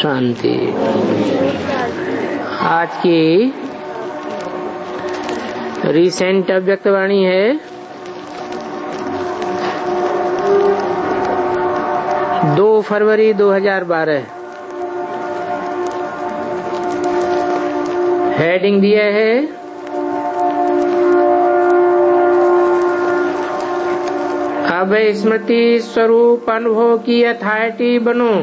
शांति। आज की रिसेंट अव्यक्तवाणी है 2 फरवरी 2012। हेडिंग दिया है अब स्मृति स्वरूप अनुभव की अथॉरिटी बनो।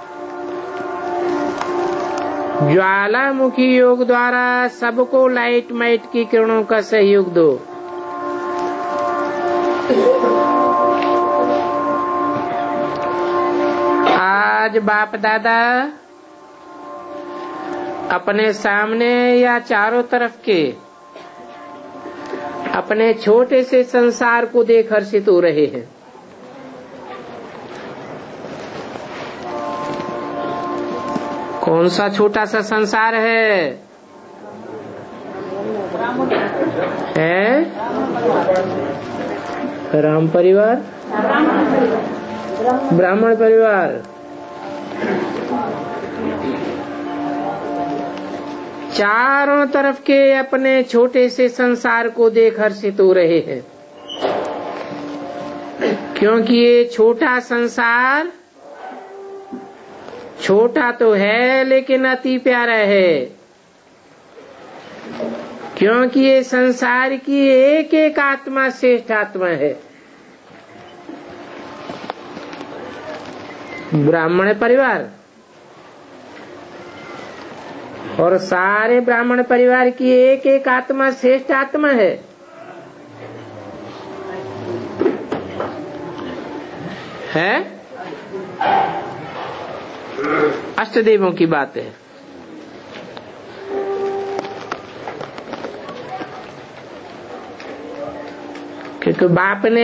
ज्वालामुखी योग द्वारा सबको लाइट माइट की किरणों का सहयोग दो। आज बाप दादा अपने सामने या चारों तरफ के अपने छोटे से संसार को देख हर्षित हो रहे हैं। कौन सा छोटा सा संसार है? राम परिवार, ब्राह्मण परिवार। चारों तरफ के अपने छोटे से संसार को देख हर्षित हो रहे हैं, क्योंकि ये छोटा संसार छोटा तो है लेकिन अति प्यारा है, क्योंकि ये संसार की एक एक आत्मा श्रेष्ठ आत्मा है। ब्राह्मण परिवार और सारे ब्राह्मण परिवार की एक एक आत्मा श्रेष्ठ आत्मा है। अष्टदेवों की बात है। क्योंकि बाप ने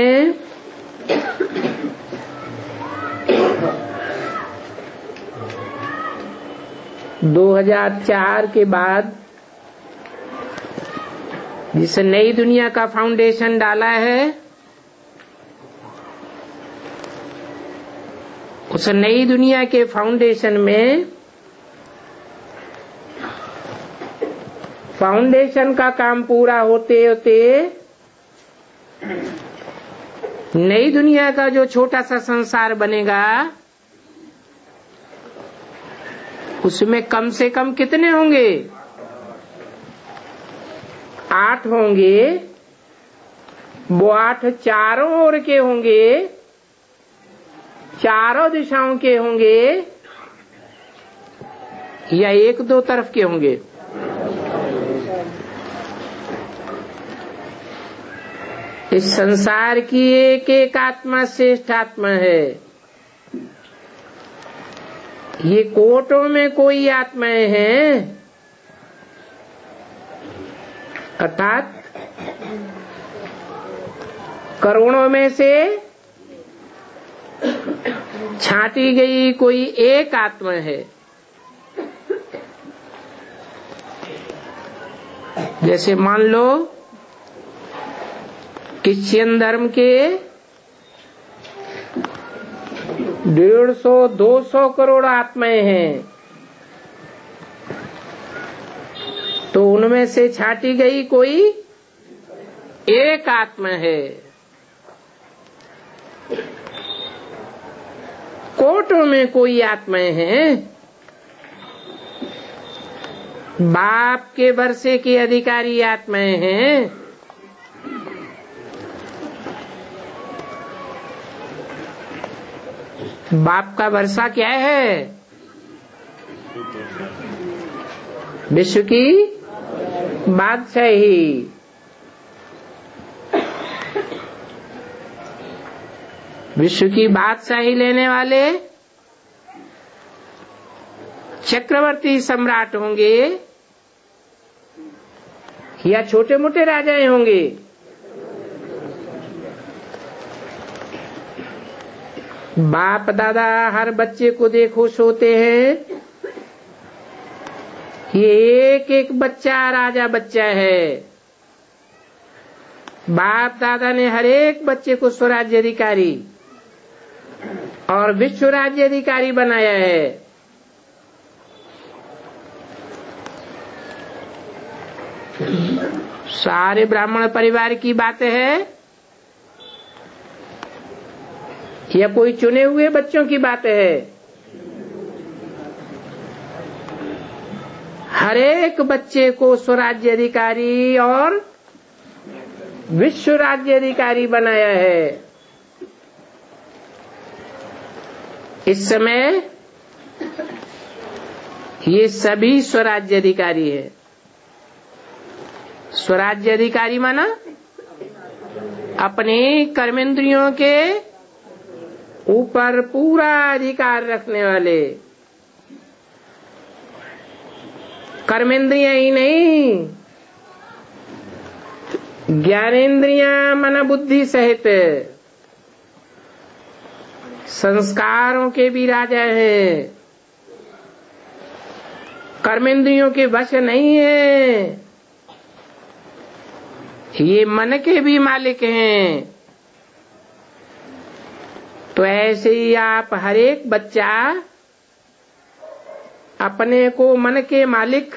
दो 2004 के बाद जिस नई दुनिया का फाउंडेशन डाला है, उस नई दुनिया के फाउंडेशन में फाउंडेशन का काम पूरा होते होते नई दुनिया का जो छोटा सा संसार बनेगा, उसमें कम से कम कितने होंगे? 8 होंगे। वो 8 चारों ओर के होंगे, चारों दिशाओं के होंगे, या 1-2 तरफ के होंगे? इस संसार की एक एक आत्मा श्रेष्ठ आत्मा है। ये कोटों में कोई आत्माएं हैं, अर्थात करोड़ों में से छांटी गई कोई एक आत्मा है। जैसे मान लो क्रिश्चियन धर्म के 150-200 करोड़ आत्माएं हैं, तो उनमें से छांटी गई कोई एक आत्मा है। कोटों में कोई आत्माएं हैं। बाप के वर्षे की अधिकारी आत्माएं हैं। बाप का वर्षा क्या है? विश्व की बादशाही। विश्व की बादशाही लेने वाले चक्रवर्ती सम्राट होंगे या छोटे मोटे राजाएं होंगे? बाप दादा हर बच्चे को देखो सोते हैं, ये एक एक बच्चा राजा बच्चा है। बाप दादा ने हर एक बच्चे को स्वराज्य अधिकारी और विश्व राज्य अधिकारी बनाया है। सारे ब्राह्मण परिवार की बातें है या कोई चुने हुए बच्चों की बातें है? हर एक बच्चे को स्वराज्य अधिकारी और विश्व राज्य अधिकारी बनाया है। इस समय ये सभी स्वराज्य अधिकारी है। स्वराज्य अधिकारी माना अपने कर्मेंद्रियों के ऊपर पूरा अधिकार रखने वाले। कर्मेंद्रियां ही नहीं, ज्ञानेंद्रियां मन बुद्धि सहित संस्कारों के भी राजा हैं। कर्मेंद्रियों के वश नहीं है, ये मन के भी मालिक हैं। तो ऐसे ही आप हर एक बच्चा अपने को मन के मालिक,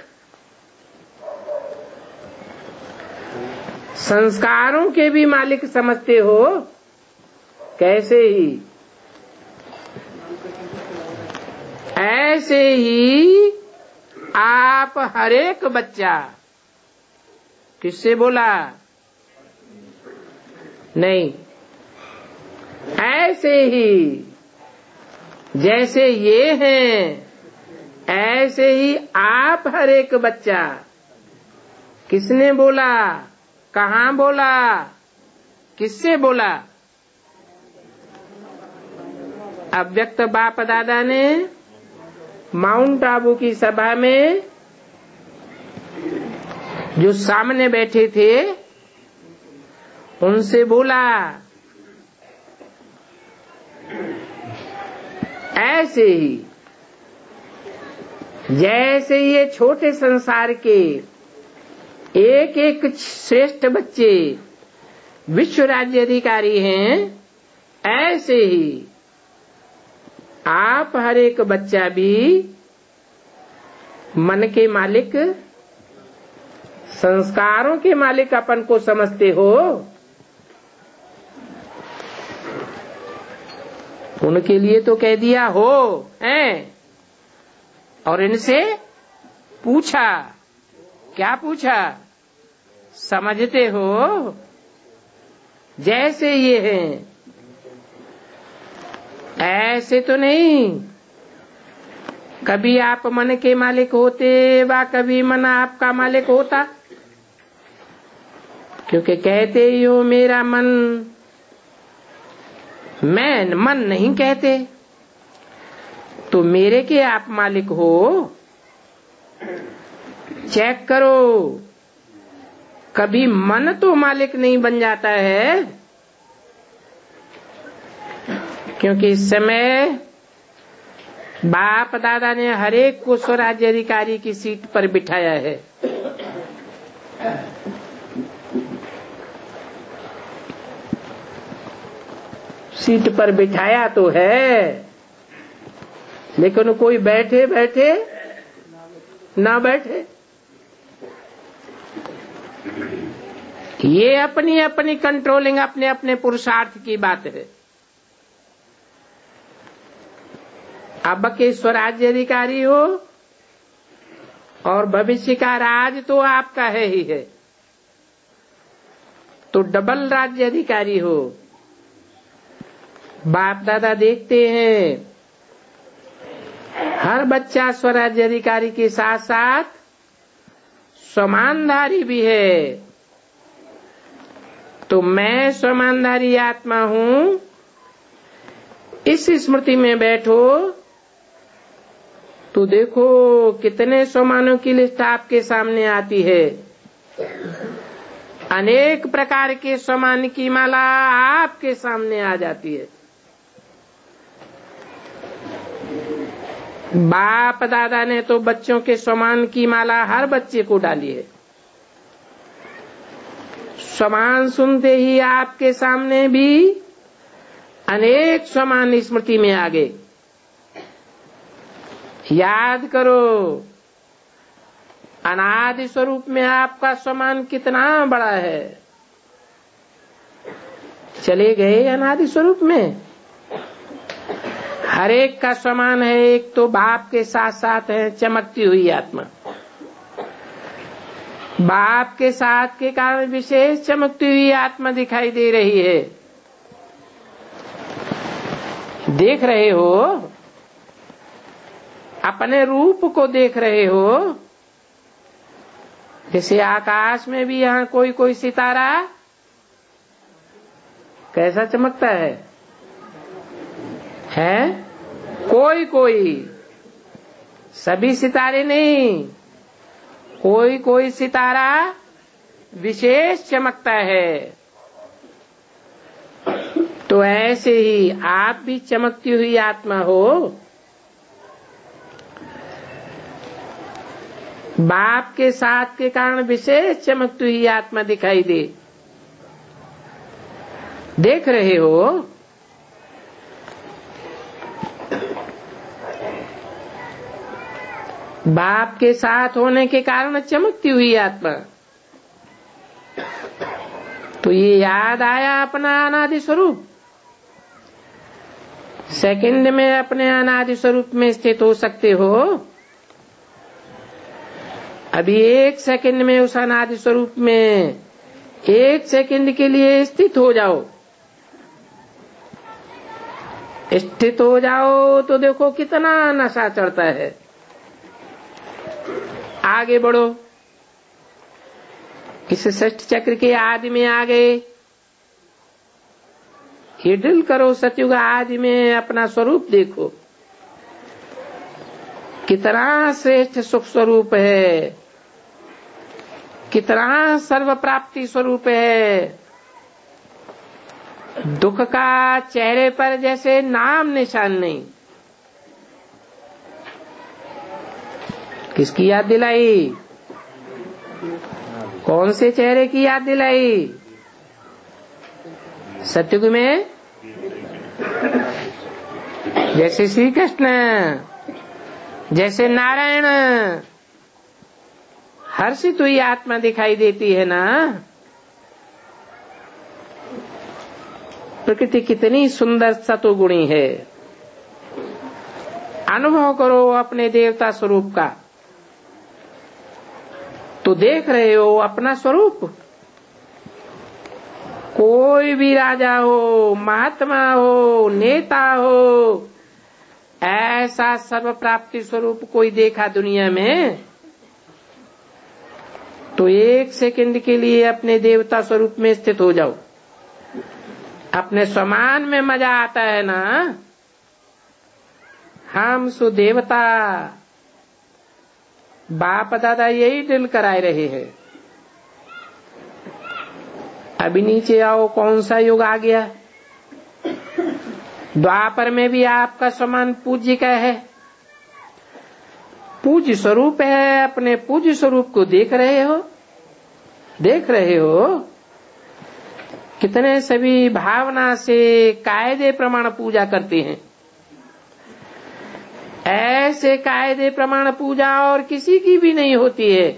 संस्कारों के भी मालिक समझते हो। कैसे ही? ऐसे ही आप हर एक बच्चा, किससे बोला? नहीं, ऐसे ही जैसे ये हैं ऐसे ही आप हर एक बच्चा। किसने बोला? कहाँ बोला? किससे बोला? अव्यक्त बाप दादा ने माउंट आबू की सभा में जो सामने बैठे थे उनसे बोला। ऐसे ही जैसे ये छोटे संसार के एक एक श्रेष्ठ बच्चे विश्व राज्य अधिकारी हैं, ऐसे ही आप हर एक बच्चा भी मन के मालिक, संस्कारों के मालिक अपन को समझते हो। उनके लिए तो कह दिया हो हैं। और इनसे पूछा, क्या पूछा? समझते हो जैसे ये हैं ऐसे तो नहीं। कभी आप मन के मालिक होते व कभी मन आपका मालिक होता, क्योंकि कहते ही हो मेरा मन, मैं मन नहीं कहते, तो मेरे के आप मालिक हो। चेक करो, कभी मन तो मालिक नहीं बन जाता है, क्योंकि इस समय बाप दादा ने हरेक को स्वराज्य अधिकारी की सीट पर बिठाया है। सीट पर बिठाया तो है, लेकिन कोई बैठे बैठे ना बैठे। ये अपनी अपनी कंट्रोलिंग, अपने अपने पुरुषार्थ की बात है। अब के स्वराज्य अधिकारी हो और भविष्य का राज तो आपका है ही है, तो डबल राज्य अधिकारी हो। बाप दादा देखते हैं हर बच्चा स्वराज्य अधिकारी के साथ साथ स्वमानधारी भी है। तो मैं स्वमानधारी आत्मा हूं, इस स्मृति में बैठो तो देखो कितने स्वमानों की लिस्ट आपके सामने आती है। अनेक प्रकार के स्वमान की माला आपके सामने आ जाती है। बाप दादा ने तो बच्चों के स्वमान की माला हर बच्चे को डाली है। स्वमान सुनते ही आपके सामने भी अनेक स्वमान स्मृति में आ गए। याद करो, अनादि स्वरूप में आपका स्वमान कितना बड़ा है। चले गए अनादि स्वरूप में, हर एक का समान है। एक तो बाप के साथ साथ है चमकती हुई आत्मा, बाप के साथ के कारण विशेष चमकती हुई आत्मा दिखाई दे रही है। देख रहे हो, अपने रूप को देख रहे हो। जैसे आकाश में भी यहाँ कोई कोई सितारा कैसा चमकता है? कोई कोई, सभी सितारे नहीं, कोई कोई सितारा विशेष चमकता है। तो ऐसे ही आप भी चमकती हुई आत्मा हो। बाप के साथ के कारण विशेष चमकती हुई आत्मा दिखाई दे। देख रहे हो, बाप के साथ होने के कारण चमकती हुई आत्मा। तो ये याद आया अपना अनादि स्वरूप। सेकंड में अपने अनादि स्वरूप में स्थित हो सकते हो। अभी एक सेकंड में उस अनादि स्वरूप में एक सेकंड के लिए स्थित हो जाओ। स्थित हो जाओ तो देखो कितना नशा चढ़ता है। आगे बढ़ो, इस षष्ठ चक्र के आदि में आ गए। ये दिल करो, सतयुग आदि में अपना स्वरूप देखो, कितना श्रेष्ठ सुख स्वरूप है, कितना सर्व प्राप्ति स्वरूप है। दुख का चेहरे पर जैसे नाम निशान नहीं। किसकी याद दिलाई? कौन से चेहरे की याद दिलाई? सतयुग में जैसे श्री कृष्ण, जैसे नारायण, हर्षित हुई आत्मा दिखाई देती है ना। प्रकृति कितनी सुंदर सतोगुणी है। अनुभव करो अपने देवता स्वरूप का, तो देख रहे हो अपना स्वरूप। कोई भी राजा हो, महात्मा हो, नेता हो, ऐसा सर्व प्राप्ति स्वरूप कोई देखा दुनिया में तो एक सेकंड के लिए अपने देवता स्वरूप में स्थित हो जाओ। अपने समान में मजा आता है ना। हम सुदेवता, बाप दादा यही दिल कराए रहे हैं। अभी नीचे आओ, कौन सा युग आ गया? द्वापर में भी आपका समान पूज्य का है, पूज्य स्वरूप है। अपने पूज्य स्वरूप को देख रहे हो, देख रहे हो कितने सभी भावना से कायदे प्रमाण पूजा करते हैं। ऐसे कायदे प्रमाण पूजा और किसी की भी नहीं होती है।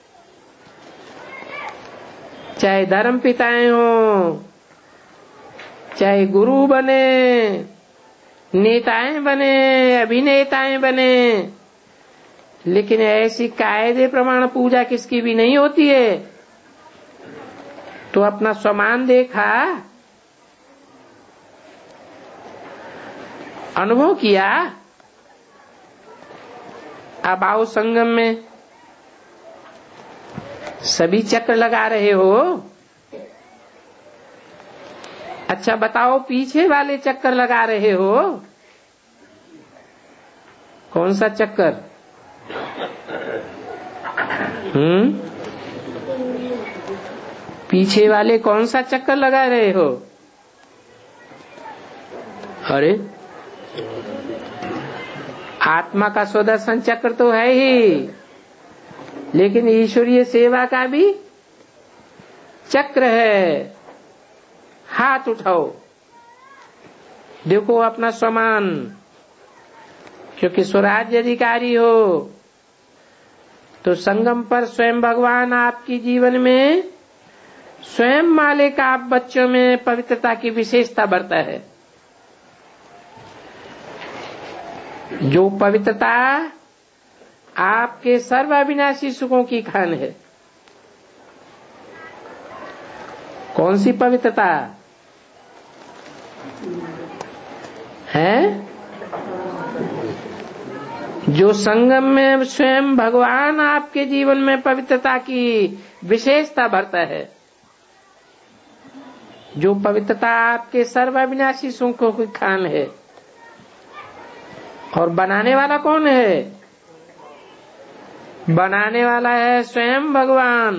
चाहे धर्म पिताएं हो, चाहे गुरु बने, नेताएं बने, अभिनेताएं बने, लेकिन ऐसी कायदे प्रमाण पूजा किसकी भी नहीं होती है। तो अपना समान देखा, अनुभव किया। अब आओ संगम में, सभी चक्र लगा रहे हो। अच्छा बताओ, पीछे वाले चक्कर लगा रहे हो, कौन सा चक्कर? पीछे वाले कौन सा चक्कर लगा रहे हो? अरे आत्मा का स्वदर्शन चक्र तो है ही, लेकिन ईश्वरीय सेवा का भी चक्र है। हाथ उठाओ, देखो अपना समान, क्योंकि स्वराज्य अधिकारी हो तो संगम पर स्वयं भगवान आपकी जीवन में स्वयं मालिक आप बच्चों में पवित्रता की विशेषता बरता है। जो पवित्रता आपके सर्वाविनाशी सुखों की खान है। कौन सी पवित्रता है? जो संगम में स्वयं भगवान आपके जीवन में पवित्रता की विशेषता भरता है। जो पवित्रता आपके सर्वाविनाशी सुखों की खान है। और बनाने वाला कौन है? बनाने वाला है स्वयं भगवान।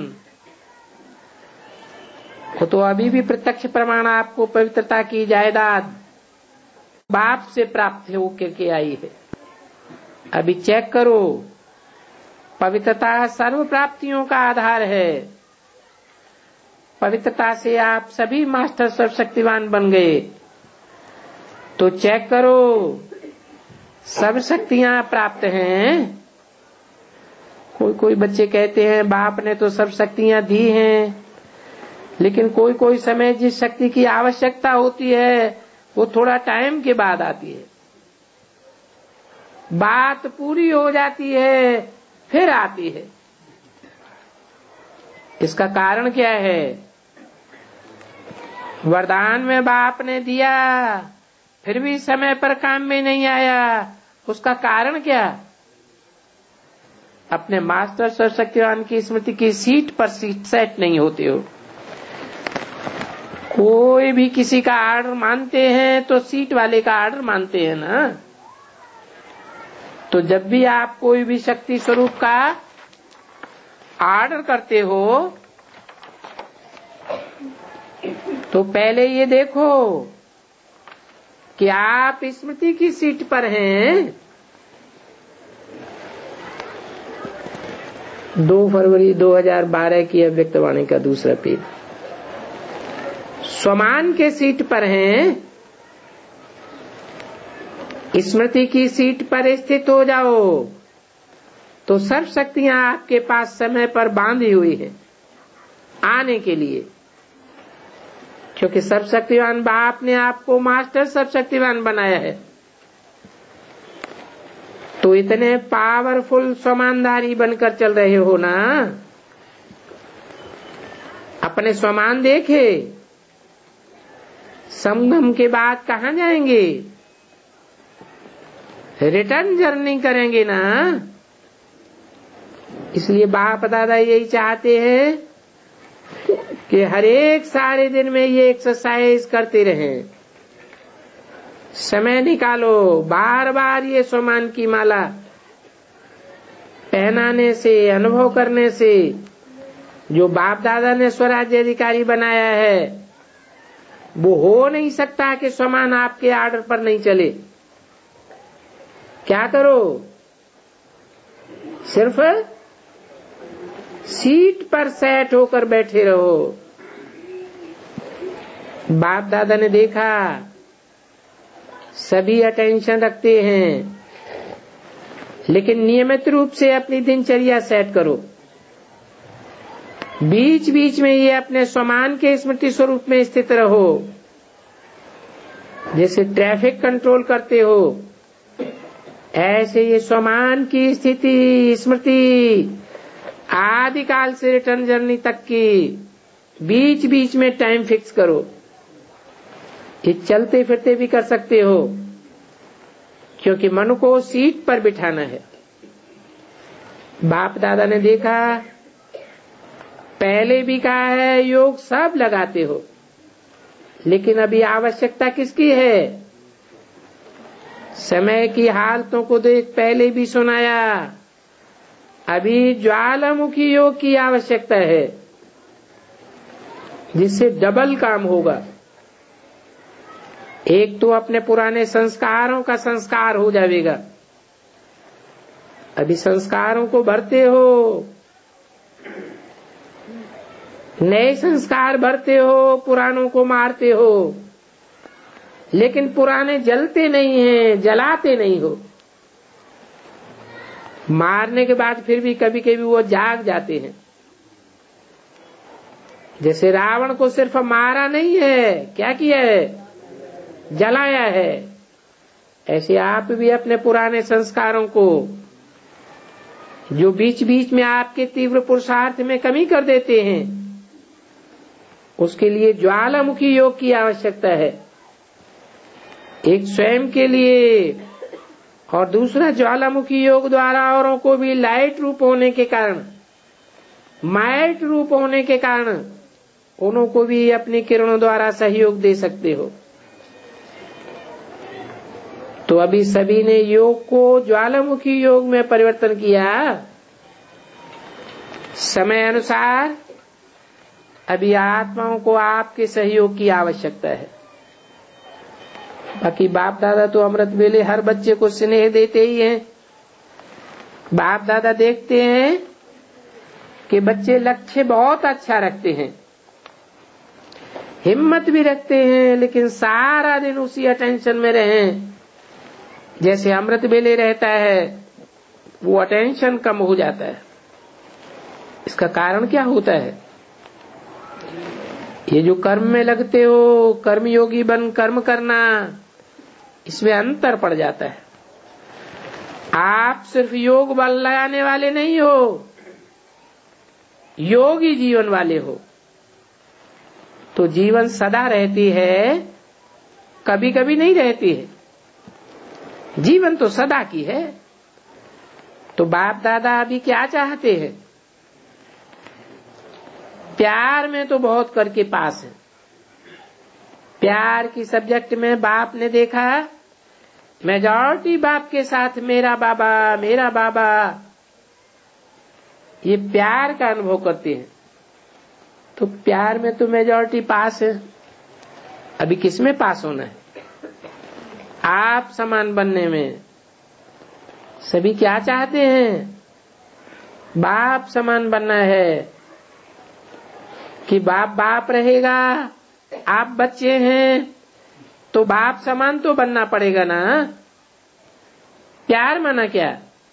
वो तो अभी भी प्रत्यक्ष प्रमाण आपको पवित्रता की जायदाद बाप से प्राप्त होकर के आई है। अभी चेक करो, पवित्रता सर्व प्राप्तियों का आधार है। पवित्रता से आप सभी मास्टर सर्वशक्तिवान बन गए। तो चेक करो, सब शक्तियां प्राप्त हैं। कोई बच्चे कहते हैं बाप ने तो सब शक्तियां दी हैं, लेकिन कोई समय जिस शक्ति की आवश्यकता होती है वो थोड़ा टाइम के बाद आती है। बात पूरी हो जाती है फिर आती है। इसका कारण क्या है? वरदान में बाप ने दिया फिर भी समय पर काम में नहीं आया। उसका कारण क्या? अपने मास्टर सर्वशक्तिवान की स्मृति की सीट पर सेट नहीं होते हो। कोई भी किसी का आर्डर मानते हैं तो सीट वाले का आर्डर मानते हैं ना। तो जब भी आप कोई भी शक्ति स्वरूप का आर्डर करते हो तो पहले ये देखो कि आप स्मृति की सीट पर हैं। 2 फरवरी 2012 की अव्यक्तवाणी का दूसरा पेज। स्वमान के सीट पर हैं। स्मृति की सीट पर स्थित हो जाओ तो सर्व शक्तियां आपके पास समय पर बांधी हुई है आने के लिए। क्योंकि सर्वशक्तिवान बाप ने आपको मास्टर सर्वशक्तिवान बनाया है। तो इतने पावरफुल स्वमानधारी बनकर चल रहे हो ना। अपने स्वमान देखे। संगम के बाद कहां जाएंगे? रिटर्न जर्नी करेंगे ना। इसलिए बाप दादा यही चाहते हैं कि हर एक सारे दिन में ये एक्सरसाइज करते रहें। समय निकालो, बार बार ये स्वमान की माला पहनाने से, अनुभव करने से जो बाप दादा ने स्वराज्य अधिकारी बनाया है वो हो नहीं सकता कि स्वमान आपके आर्डर पर नहीं चले। क्या करो? सिर्फ सीट पर सेट होकर बैठे रहो। बाप दादा ने देखा सभी अटेंशन रखते हैं, लेकिन नियमित रूप से अपनी दिनचर्या सेट करो। बीच बीच में ये अपने स्वमान के स्मृति स्वरूप में स्थित रहो। जैसे ट्रैफिक कंट्रोल करते हो ऐसे ये स्वमान की स्थिति स्मृति आदि काल से रिटर्न जर्नी तक की बीच बीच में टाइम फिक्स करो। ये चलते फिरते भी कर सकते हो, क्योंकि मन को सीट पर बिठाना है। बाप दादा ने देखा, पहले भी कहा है योग सब लगाते हो, लेकिन अभी आवश्यकता किसकी है? समय की हालतों को देख पहले भी सुनाया, अभी ज्वालामुखी योग की आवश्यकता है, जिससे डबल काम होगा। एक तो अपने पुराने संस्कारों का संस्कार हो जाएगा। अभी संस्कारों को भरते हो, नए संस्कार भरते हो, पुरानों को मारते हो, लेकिन पुराने जलते नहीं हैं, जलाते नहीं हो। मारने के बाद फिर भी कभी कभी वो जाग जाते हैं। जैसे रावण को सिर्फ मारा नहीं है, क्या किया है, जलाया है। ऐसे आप भी अपने पुराने संस्कारों को, जो बीच बीच में आपके तीव्र पुरुषार्थ में कमी कर देते हैं, उसके लिए ज्वालामुखी योग की आवश्यकता है। एक स्वयं के लिए और दूसरा ज्वालामुखी योग द्वारा औरों को भी लाइट रूप होने के कारण, माइट रूप होने के कारण उन्हों को भी अपनी किरणों द्वारा सहयोग दे सकते हो। तो अभी सभी ने योग को ज्वालामुखी योग में परिवर्तन किया। समय अनुसार अभी आत्माओं को आपके सहयोग की आवश्यकता है। बाकी बाप दादा तो अमृत वेले हर बच्चे को स्नेह देते ही हैं। बाप दादा देखते हैं कि बच्चे लक्ष्य बहुत अच्छा रखते हैं, हिम्मत भी रखते हैं, लेकिन सारा दिन उसी अटेंशन में रहें जैसे अमृत वेले रहता है, वो अटेंशन कम हो जाता है। इसका कारण क्या होता है? ये जो कर्म में लगते हो, कर्मयोगी बन कर्म करना, इसमें अंतर पड़ जाता है। आप सिर्फ योग बल लगाने वाले नहीं हो, योगी जीवन वाले हो। तो जीवन सदा रहती है, कभी कभी नहीं रहती है। जीवन तो सदा की है। तो बाप दादा अभी क्या चाहते हैं? प्यार में तो बहुत करके पास है। प्यार की सब्जेक्ट में बाप ने देखा, मेजॉरिटी बाप के साथ मेरा बाबा मेरा बाबा, ये प्यार का अनुभव करते हैं। तो प्यार में तो मेजॉरिटी पास है। अभी किसमें पास होना है? आप समान बनने में। सभी क्या चाहते हैं? बाप समान बनना है कि बाप बाप रहेगा, आप बच्चे हैं तो बाप समान तो बनना पड़ेगा ना। प्यार माना क्या?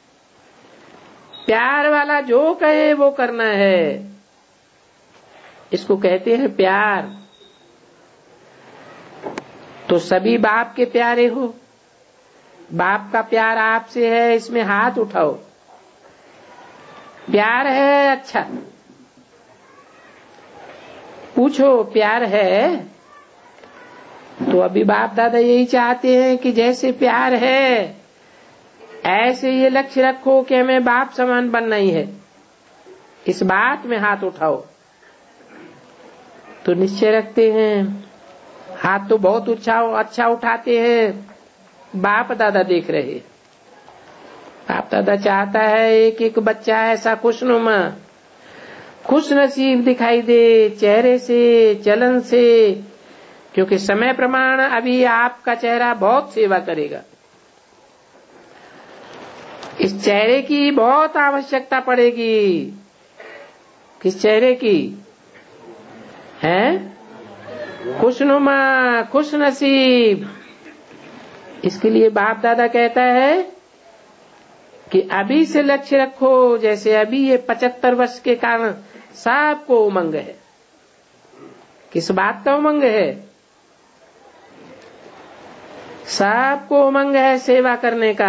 प्यार वाला जो कहे वो करना है, इसको कहते हैं प्यार। तो सभी बाप के प्यारे हो, बाप का प्यार आपसे है, इसमें हाथ उठाओ। प्यार है? अच्छा, पूछो प्यार है? तो अभी बाप दादा यही चाहते हैं कि जैसे प्यार है ऐसे ये लक्ष्य रखो कि हमें बाप समान बनना ही है। इस बात में हाथ उठाओ। तो निश्चय रखते हैं, हाथ तो बहुत अच्छा उठाते हैं। बाप दादा देख रहे। बाप दादा चाहता है एक एक बच्चा ऐसा खुशनुमा, खुश नसीब दिखाई दे, चेहरे से, चलन से, क्योंकि समय प्रमाण अभी आपका चेहरा बहुत सेवा करेगा। इस चेहरे की बहुत आवश्यकता पड़ेगी। किस चेहरे की है? खुशनुमा, खुश नसीब। इसके लिए बाप दादा कहता है कि अभी से लक्ष्य रखो। जैसे अभी ये 75 वर्ष के कारण सबको उमंग है। किस बात का उमंग है? सबको उमंग है सेवा करने का।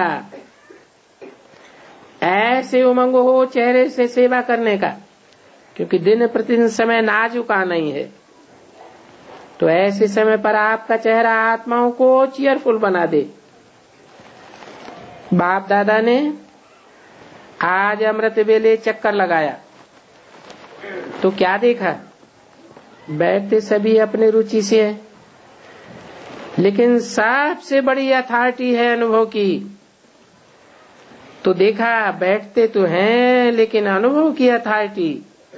ऐसे उमंग हो चेहरे से सेवा करने का, क्योंकि दिन प्रतिदिन समय नाजुका नहीं है। तो ऐसे समय पर आपका चेहरा आत्माओं को चीयरफुल बना दे। बाप दादा ने आज अमृत वेले चक्कर लगाया तो क्या देखा? बैठते सभी अपनी रुचि से है, लेकिन सबसे बड़ी अथॉरिटी है अनुभव की। तो देखा बैठते तो हैं लेकिन अनुभव की अथॉरिटी।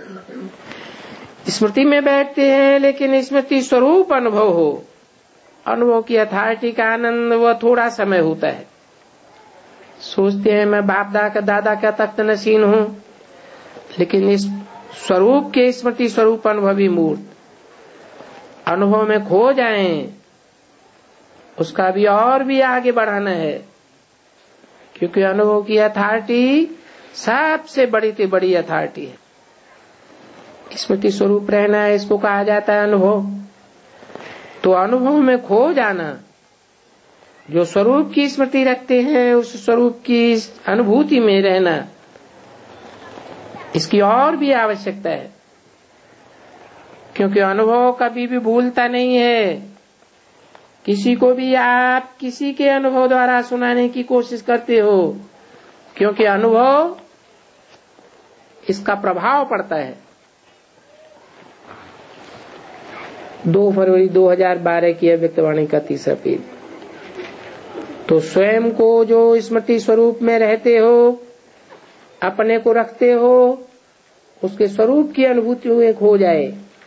स्मृति में बैठते हैं लेकिन स्मृति स्वरूप अनुभव हो। अनुभव की अथॉरिटी का आनंद वह थोड़ा समय होता है। सोचते हैं मैं बाप दादा का तख्त नशीन हूं, लेकिन इस स्वरूप के स्मृति स्वरूप अनुभवी मूर्त अनुभव में खो जाएं, उसका भी और भी आगे बढ़ाना है। क्योंकि अनुभव की अथॉरिटी सबसे बड़ी से बड़ी अथॉरिटी है। स्मृति स्वरूप रहना है, इसको कहा जाता है अनुभव। तो अनुभव में खो जाना, जो स्वरूप की स्मृति रखते हैं उस स्वरूप की अनुभूति में रहना, इसकी और भी आवश्यकता है। क्योंकि अनुभव कभी भी भूलता नहीं है। किसी को भी आप किसी के अनुभव द्वारा सुनाने की कोशिश करते हो, क्योंकि अनुभव इसका प्रभाव पड़ता है। 2 फरवरी 2012 की अव्यक्तवाणी का 3रा पेज। तो स्वयं को जो स्मृति स्वरूप में रहते हो, अपने को रखते हो, उसके स्वरूप की अनुभूति में खो जाए।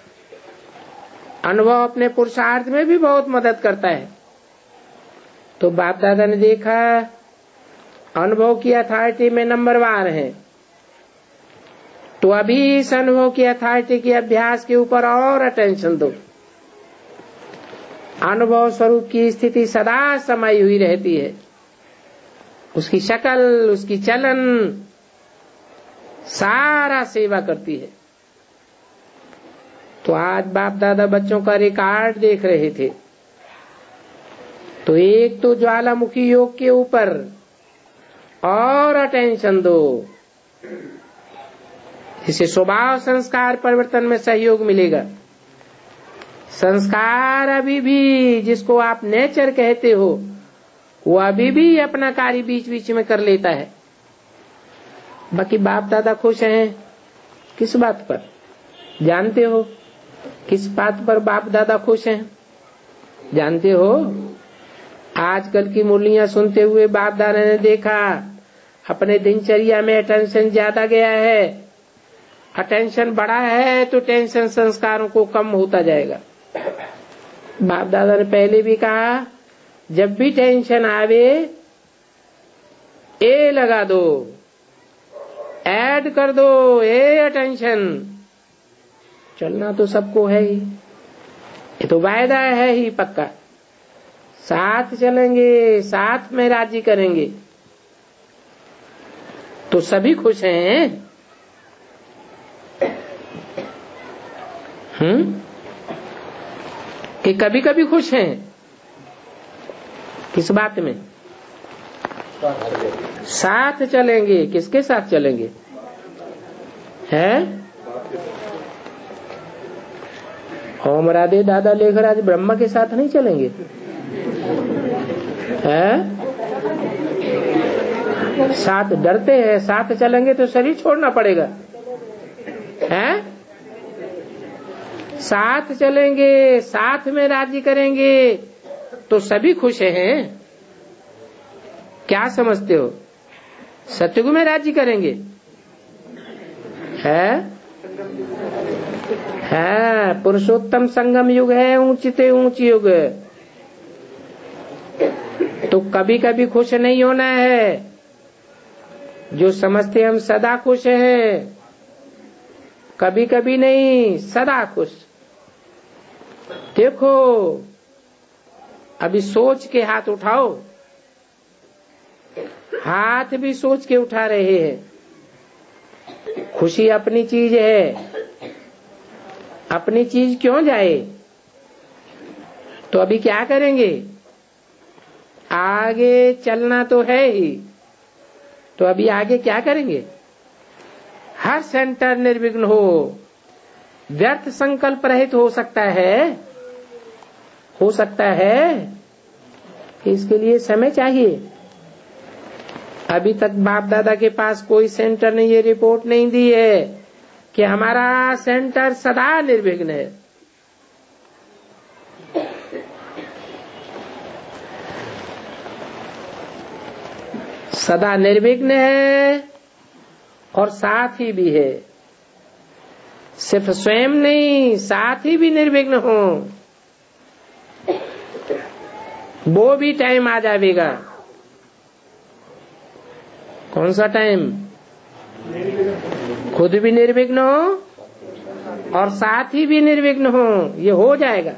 अनुभव अपने पुरुषार्थ में भी बहुत मदद करता है। तो बाप दादा ने देखा अनुभव की अथॉरिटी में नंबरवार है, तो अभी इस अनुभव की अथॉरिटी के अभ्यास के ऊपर और अटेंशन दो। अनुभव स्वरूप की स्थिति सदा समाई हुई रहती है, उसकी शक्ल, उसकी चलन सारा सेवा करती है। तो आज बाप दादा बच्चों का रिकॉर्ड देख रहे थे, तो एक तो ज्वालामुखी योग के ऊपर और अटेंशन दो, जिससे स्वभाव संस्कार परिवर्तन में सहयोग मिलेगा। संस्कार अभी भी, जिसको आप नेचर कहते हो, वो अभी भी अपना कार्य बीच बीच में कर लेता है। बाकी बाप दादा खुश हैं किस बात पर? जानते हो किस बात पर बाप दादा खुश हैं? जानते हो? आजकल की मुरलियां सुनते हुए बाप दादा ने देखा अपने दिनचर्या में अटेंशन ज्यादा गया है। अटेंशन बढ़ा है तो टेंशन संस्कारों को कम होता जाएगा। बाप दादा ने पहले भी कहा, जब भी टेंशन आवे ए लगा दो, ऐड कर दो ए अटेंशन। चलना तो सबको है ही, ये तो वायदा है ही पक्का। साथ चलेंगे, साथ में राजी करेंगे, तो सभी खुश हैं। कि कभी कभी खुश हैं किस बात में? साथ चलेंगे। किसके साथ चलेंगे? हैं? ओम राधे दादा लेकर आज ब्रह्मा के साथ नहीं चलेंगे? हैं? साथ डरते हैं, साथ चलेंगे तो शरीर छोड़ना पड़ेगा। हैं? साथ चलेंगे, साथ में राजी करेंगे तो सभी खुश हैं। क्या समझते हो? सत्युग में राजी करेंगे? है पुरुषोत्तम संगम युग है, ऊंचते ऊंच युग। तो कभी कभी खुश नहीं होना है। जो समझते हम सदा खुश हैं, कभी कभी नहीं, सदा खुश। देखो अभी सोच के हाथ उठाओ, हाथ भी सोच के उठा रहे हैं। खुशी अपनी चीज है, अपनी चीज क्यों जाए? तो अभी क्या करेंगे? आगे चलना तो है ही, तो अभी आगे क्या करेंगे? हर सेंटर निर्विघ्न हो, व्यर्थ संकल्प रहित हो सकता है कि इसके लिए समय चाहिए। अभी तक बाप दादा के पास कोई सेंटर ने ये रिपोर्ट नहीं दी है कि हमारा सेंटर सदा निर्विघ्न है। सदा निर्विघ्न है और साथी भी है। सिर्फ स्वयं नहीं, साथी भी निर्विघ्न हो, वो भी टाइम आ जाएगा। कौन सा टाइम? खुद भी निर्विघ्न हो और साथी भी निर्विघ्न हो, ये हो जाएगा।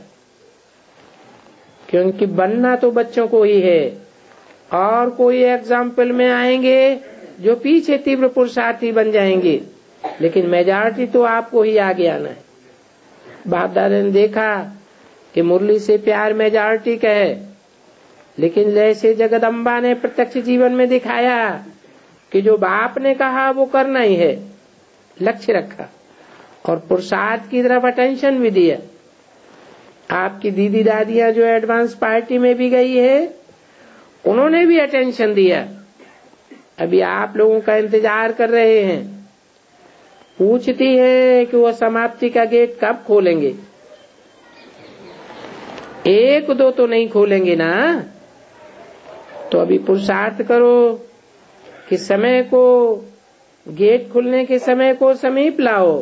क्योंकि बनना तो बच्चों को ही है। और कोई एग्जाम्पल में आएंगे जो पीछे तीव्र पुरुषार्थी बन जाएंगे, लेकिन मेजॉरिटी तो आपको ही आगे आना है। बाप दादा ने देखा कि मुरली से प्यार मेजॉरिटी का है, लेकिन जैसे जगदम्बा ने प्रत्यक्ष जीवन में दिखाया कि जो बाप ने कहा वो करना ही है, लक्ष्य रखा और पुरुषार्थ की तरफ अटेंशन भी दिया। आपकी दीदी दादियां जो एडवांस पार्टी में भी गई है, उन्होंने भी अटेंशन दिया। अभी आप लोगों का इंतजार कर रहे हैं, पूछती है कि वो समाप्ति का गेट कब खोलेंगे। एक दो तो नहीं खोलेंगे ना, तो अभी पुरुषार्थ करो कि समय को, गेट खुलने के समय को समीप लाओ।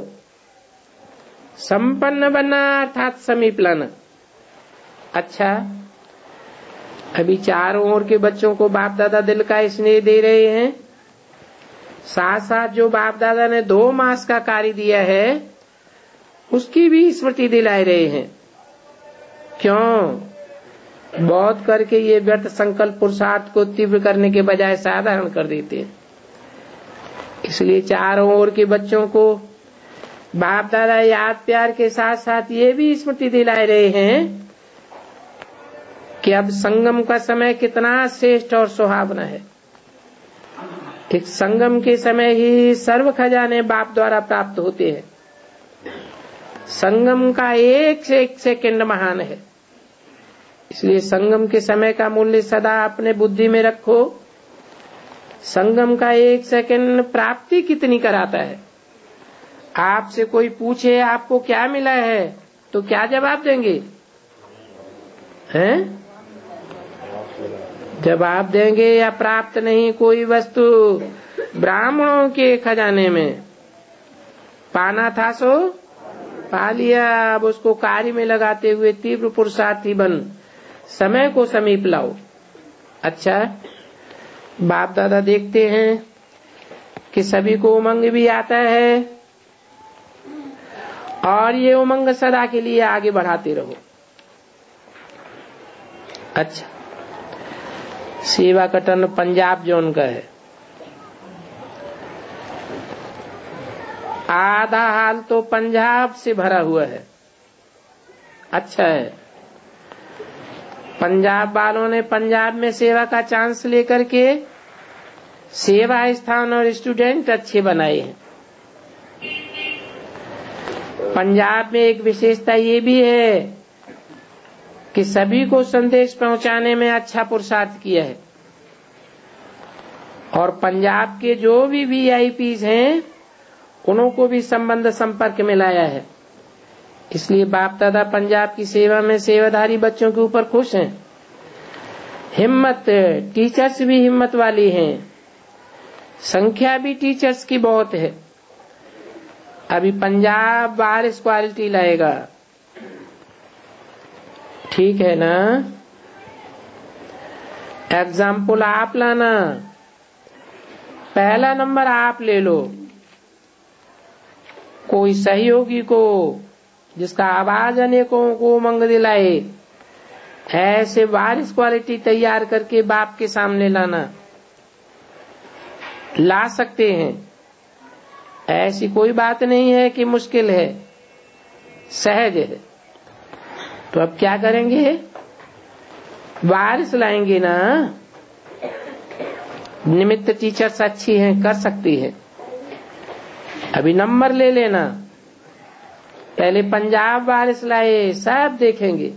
संपन्न बनना अर्थात समीप लाना। अच्छा, अभी चारों ओर के बच्चों को बाप दादा दिल का स्नेह दे रहे हैं, साथ साथ जो बाप दादा ने 2 मास का कार्य दिया है उसकी भी स्मृति दिलाए रहे हैं। क्यों? बहुत करके ये व्यर्थ संकल्प पुरुषार्थ को तीव्र करने के बजाय साधारण कर देते हैं। इसलिए चारों ओर के बच्चों को बाप दादा याद प्यार के साथ साथ ये भी स्मृति दिलाए रहे हैं कि अब संगम का समय कितना श्रेष्ठ और सुहावना है। ठीक संगम के समय ही सर्व खजाने बाप द्वारा प्राप्त होते हैं। संगम का एक से एक सेकंड महान है, इसलिए संगम के समय का मूल्य सदा अपने बुद्धि में रखो। संगम का एक सेकंड प्राप्ति कितनी कराता है। आपसे कोई पूछे आपको क्या मिला है, तो क्या जवाब देंगे? हैं? जवाब देंगे या प्राप्त नहीं कोई वस्तु ब्राह्मणों के खजाने में पाना था सो पा लिया। अब उसको कार्य में लगाते हुए तीव्र पुरुषार्थी बन समय को समीप लाओ। अच्छा, बाप दादा देखते हैं कि सभी को उमंग भी आता है और ये उमंग सदा के लिए आगे बढ़ाते रहो। अच्छा, सेवा का टर्न पंजाब जोन का है। आधा हाल तो पंजाब से भरा हुआ है। अच्छा है, पंजाब वालों ने पंजाब में सेवा का चांस लेकर के सेवा स्थान और स्टूडेंट अच्छे बनाए हैं। पंजाब में एक विशेषता ये भी है कि सभी को संदेश पहुंचाने में अच्छा पुरुषार्थ किया है और पंजाब के जो भी वीआईपीज हैं उनको भी संबंध संपर्क में लाया है। इसलिए बाप दादा पंजाब की सेवा में सेवाधारी बच्चों के ऊपर खुश हैं। हिम्मत, टीचर्स भी हिम्मत वाली हैं, संख्या भी टीचर्स की बहुत है। अभी पंजाब बारिश क्वालिटी लाएगा, ठीक है ना? एग्जाम्पल आप लाना, पहला नंबर आप ले लो। कोई सहयोगी को जिसका आवाज अनेकों को उमंग दिलाए, ऐसे बारिश क्वालिटी तैयार करके बाप के सामने लाना। ला सकते हैं, ऐसी कोई बात नहीं है कि मुश्किल है, सहज है। तो अब क्या करेंगे? बारिश लाएंगे ना। निमित्त टीचर्स अच्छी हैं, कर सकती है। अभी नंबर ले लेना, पहले पंजाब बारिश लाए, सब देखेंगे।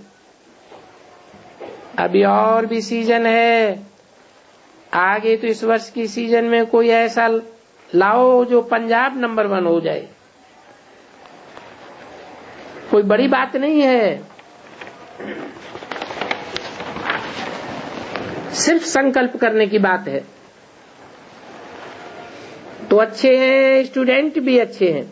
अभी और भी सीजन है आगे, तो इस वर्ष की सीजन में कोई ऐसा लाओ जो पंजाब नंबर 1 हो जाए। कोई बड़ी बात नहीं है, सिर्फ संकल्प करने की बात है। तो अच्छे हैं, स्टूडेंट भी अच्छे हैं।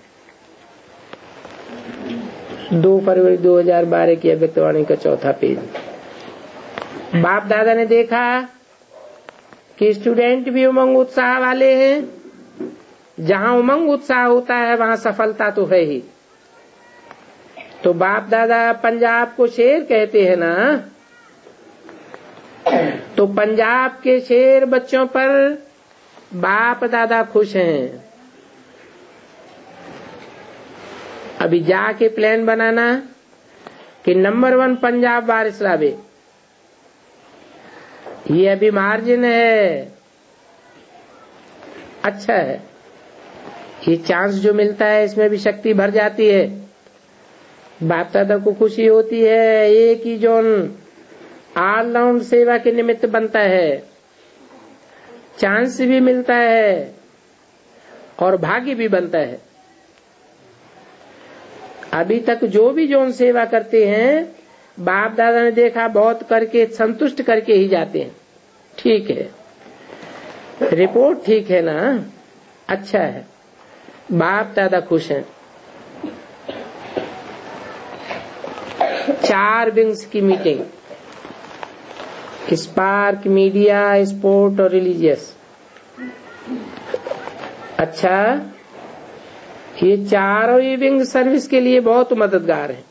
2 फरवरी 2012 की अव्यक्तवाणी का 4था पेज। बाप दादा ने देखा कि स्टूडेंट भी उमंग उत्साह वाले हैं। जहां उमंग उत्साह होता है वहां सफलता तो है ही। तो बाप दादा पंजाब को शेर कहते हैं ना, तो पंजाब के शेर बच्चों पर बाप दादा खुश हैं। अभी जाके प्लान बनाना कि नंबर 1 पंजाब बारिश लावे, ये अभी मार्जिन है, अच्छा है। ये चांस जो मिलता है इसमें भी शक्ति भर जाती है। बाप दादा को खुशी होती है, एक ही जोन ऑलराउंड सेवा के निमित्त बनता है, चांस भी मिलता है और भाग्य भी बनता है। अभी तक जो भी जोन सेवा करते हैं बाप दादा ने देखा बहुत करके संतुष्ट करके ही जाते हैं। ठीक है, रिपोर्ट ठीक है ना, अच्छा है, बाप दादा खुश हैं। 4 विंग्स की मीटिंग, स्पार्क, मीडिया, स्पोर्ट और रिलीजियस। अच्छा, ये चारों ही विंग सर्विस के लिए बहुत मददगार हैं,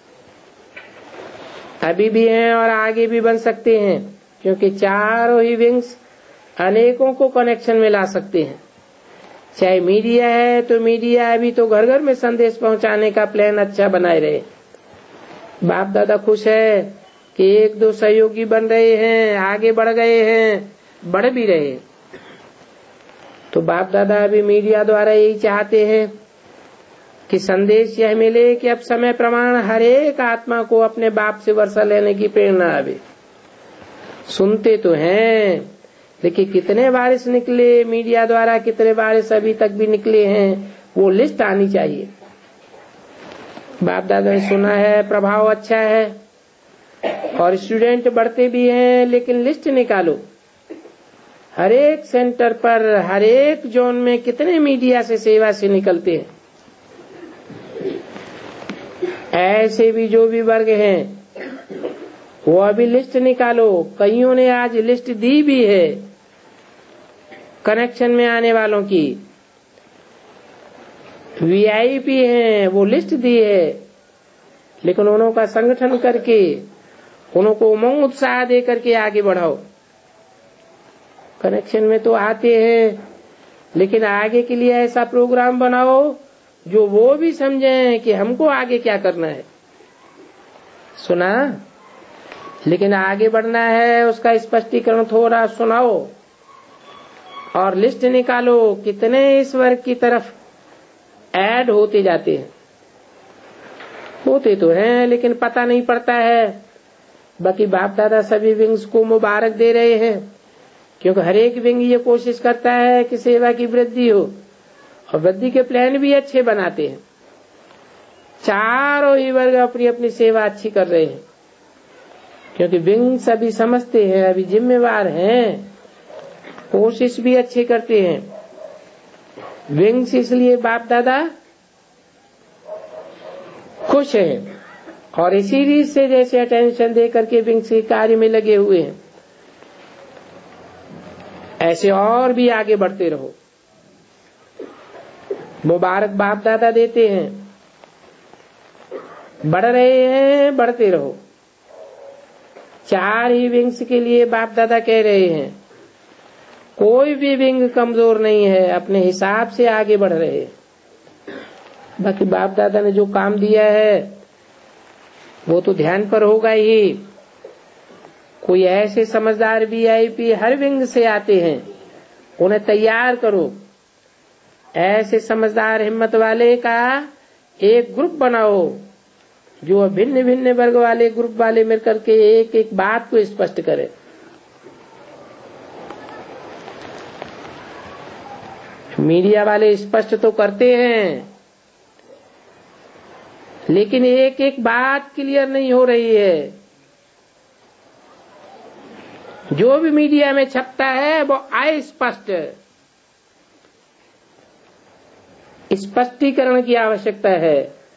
अभी भी हैं और आगे भी बन सकते हैं, क्योंकि चारों ही विंग्स अनेकों को कनेक्शन में ला सकते हैं। चाहे मीडिया है तो मीडिया अभी तो घर घर में संदेश पहुंचाने का प्लान अच्छा बनाए रहे। बाप दादा खुश है कि 1-2 सहयोगी बन रहे हैं, आगे बढ़ गए हैं, बढ़ भी रहे। तो बाप दादा अभी मीडिया द्वारा यही चाहते हैं कि संदेश यह मिले कि अब समय प्रमाण हर एक आत्मा को अपने बाप से वर्षा लेने की प्रेरणा आवे। सुनते तो हैं, लेकिन कितने बारिश निकले मीडिया द्वारा, कितने बारिश अभी तक भी निकले हैं, वो लिस्ट आनी चाहिए। बाप दादा ने सुना है प्रभाव अच्छा है और स्टूडेंट बढ़ते भी हैं, लेकिन लिस्ट निकालो, हर एक सेंटर पर, हर एक जोन में कितने मीडिया से सेवा से निकलते हैं। ऐसे भी जो भी वर्ग हैं वो अभी लिस्ट निकालो। कईयों ने आज लिस्ट दी भी है कनेक्शन में आने वालों की, वीआईपी हैं वो लिस्ट दी है, लेकिन उन्होंने संगठन करके उनको उमंग उत्साह दे करके आगे बढ़ाओ। कनेक्शन में तो आते हैं, लेकिन आगे के लिए ऐसा प्रोग्राम बनाओ जो वो भी समझें कि हमको आगे क्या करना है। सुना, लेकिन आगे बढ़ना है उसका स्पष्टीकरण थोड़ा सुनाओ और लिस्ट निकालो कितने इस वर्ग की तरफ ऐड होते जाते हैं। होते तो हैं लेकिन पता नहीं पड़ता है। बाकी बाप दादा सभी विंग्स को मुबारक दे रहे हैं, क्योंकि हर एक विंग ये कोशिश करता है कि सेवा की वृद्धि हो और वृद्धि के प्लान भी अच्छे बनाते हैं। चारों ही वर्ग अपनी अपनी सेवा अच्छी कर रहे हैं, क्योंकि विंग सभी समझते हैं अभी जिम्मेवार हैं, कोशिश भी अच्छे करते हैं। विंग्स इसलिए बाप दादा खुश हैं और इसी रीत से जैसे अटेंशन दे करके विंग्स के कार्य में लगे हुए हैं, ऐसे और भी आगे बढ़ते रहो। मुबारक बाप दादा देते हैं, बढ़ रहे हैं, बढ़ते रहो। 4 ही विंग्स के लिए बाप दादा कह रहे हैं, कोई भी विंग कमजोर नहीं है, अपने हिसाब से आगे बढ़ रहे हैं। बाकी बाप दादा ने जो काम दिया है वो तो ध्यान पर होगा ही। कोई ऐसे समझदार वीआईपी हर विंग से आते हैं, उन्हें तैयार करो। ऐसे समझदार हिम्मत वाले का एक ग्रुप बनाओ, जो भिन्न भिन्न वर्ग वाले ग्रुप वाले मिलकर के एक एक बात को स्पष्ट करे। मीडिया वाले स्पष्ट तो करते हैं, लेकिन एक एक बात क्लियर नहीं हो रही है। जो भी मीडिया में छपता है वो अस्पष्ट, स्पष्टीकरण की आवश्यकता है।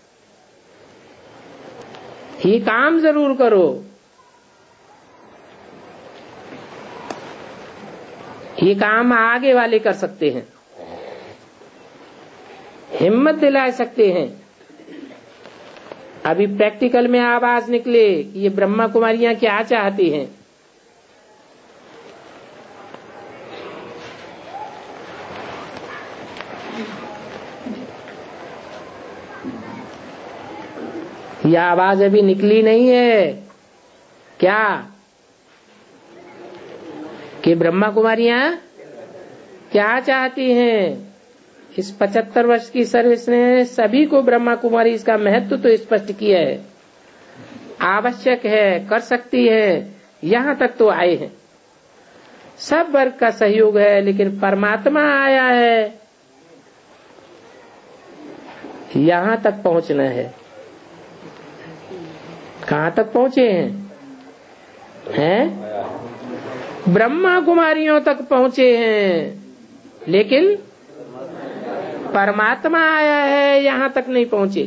ये काम जरूर करो, ये काम आगे वाले कर सकते हैं, हिम्मत दिला सकते हैं। अभी प्रैक्टिकल में आवाज निकले कि ये ब्रह्मा कुमारियां क्या चाहती हैं। यह आवाज अभी निकली नहीं है क्या कि ब्रह्मा कुमारियां क्या चाहती हैं? इस 75 वर्ष की सर्विस ने सभी को ब्रह्मा कुमारी इसका महत्व तो स्पष्ट किया है, आवश्यक है, कर सकती है, यहां तक तो आए हैं। सब वर्ग का सहयोग है, लेकिन परमात्मा आया है, यहां तक पहुंचना है। कहां तक पहुंचे हैं? ब्रह्मा कुमारियों तक पहुंचे हैं, लेकिन परमात्मा आया है, यहां तक नहीं पहुंचे।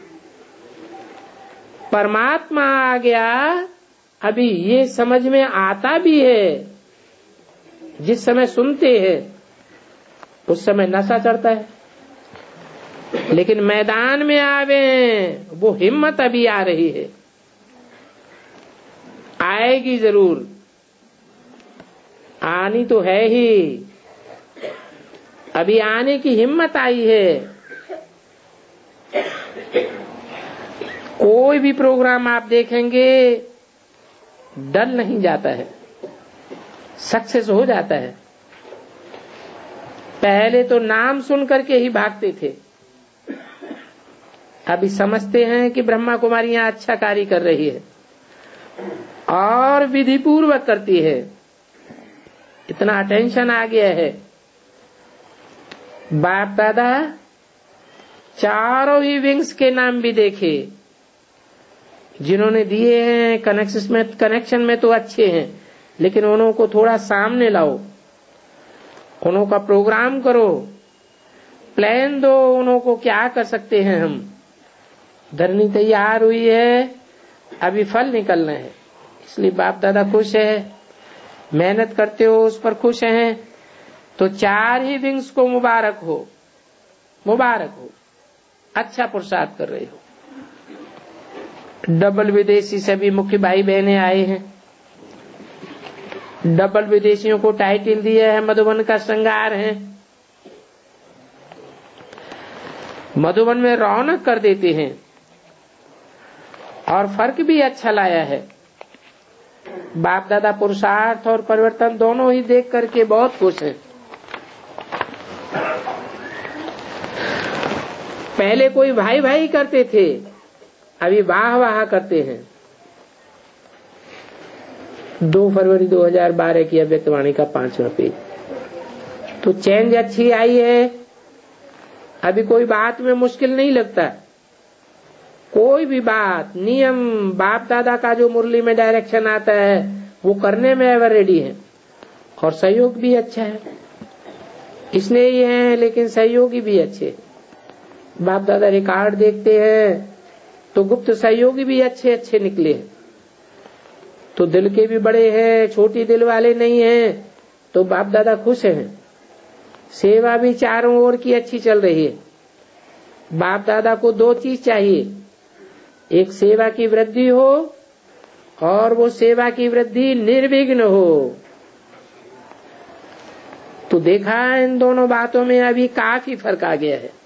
परमात्मा आ गया, अभी ये समझ में आता भी है। जिस समय सुनते हैं उस समय नशा चढ़ता है, लेकिन मैदान में आवे वो हिम्मत अभी आ रही है, आएगी जरूर, आनी तो है ही, अभी आने की हिम्मत आई है। कोई भी प्रोग्राम आप देखेंगे डल नहीं जाता है, सक्सेस हो जाता है। पहले तो नाम सुन करके ही भागते थे, अभी समझते हैं कि ब्रह्मा कुमारियां अच्छा कार्य कर रही है और विधि पूर्वक करती है। इतना अटेंशन आ गया है। बाप दादा चारों ही विंग्स के नाम भी देखे जिन्होंने दिए हैं, कनेक्शन में तो अच्छे हैं, लेकिन उन्हों को थोड़ा सामने लाओ, उन्हों का प्रोग्राम करो, प्लान दो, उन्हों को क्या कर सकते हैं हम। धरनी तैयार हुई है, अभी फल निकलना है, इसलिए बाप दादा खुश है, मेहनत करते हो उस पर खुश हैं। तो चार ही विंग्स को मुबारक हो, मुबारक हो, अच्छा पुरुषार्थ कर रहे हो। डबल विदेशी सभी मुख्य भाई बहने आए हैं। डबल विदेशियों को टाइटल दिया है मधुबन का श्रृंगार है, मधुबन में रौनक कर देते हैं और फर्क भी अच्छा लाया है। बाप दादा पुरुषार्थ और परिवर्तन दोनों ही देख करके बहुत खुश हैं। पहले कोई भाई भाई करते थे, अभी वाह वाह करते हैं। 2 फरवरी 2012 की अव्यक्तवाणी का 5वां पेज। तो चेंज अच्छी आई है, अभी कोई बात में मुश्किल नहीं लगता। कोई भी बात, नियम, बाप दादा का जो मुरली में डायरेक्शन आता है वो करने में एवर रेडी है, और सहयोग भी अच्छा है। इसलिए ही है, लेकिन सहयोगी भी अच्छे। बाप दादा रिकॉर्ड देखते हैं तो गुप्त सहयोगी भी अच्छे अच्छे निकले हैं। तो दिल के भी बड़े हैं, छोटी दिल वाले नहीं हैं, तो बाप दादा खुश हैं। सेवा भी चारों ओर की अच्छी चल रही है। बाप दादा को 2 चीज चाहिए, एक सेवा की वृद्धि हो और वो सेवा की वृद्धि निर्विघ्न हो। तो देखा इन दोनों बातों में अभी काफी फर्क आ गया है।